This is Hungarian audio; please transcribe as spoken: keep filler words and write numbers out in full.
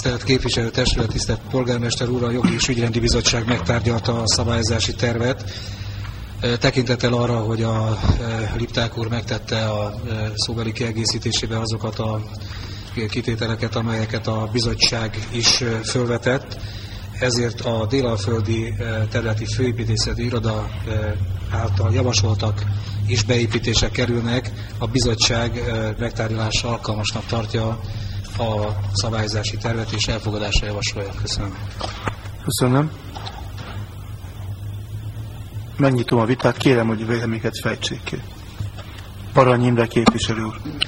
Tisztelt képviselőtestület, tisztelt polgármester úr, a Jogi és Ügyrendi Bizottság megtárgyalta a szabályozási tervet. Tekintettel arra, hogy a Lipták úr megtette a szóbeli kiegészítésébe azokat a kitételeket, amelyeket a bizottság is fölvetett, ezért a Délalföldi Területi Főépítészeti Iroda által javasoltak is beépítések kerülnek. A bizottság megtárgyalása alkalmasnak tartja a szabályozási tervet és elfogadásra javasolja. Köszönöm. Köszönöm. Megnyitom a vitát, kérem, hogy véleményeket fejtsék ki. Arany Imre képviselő úr.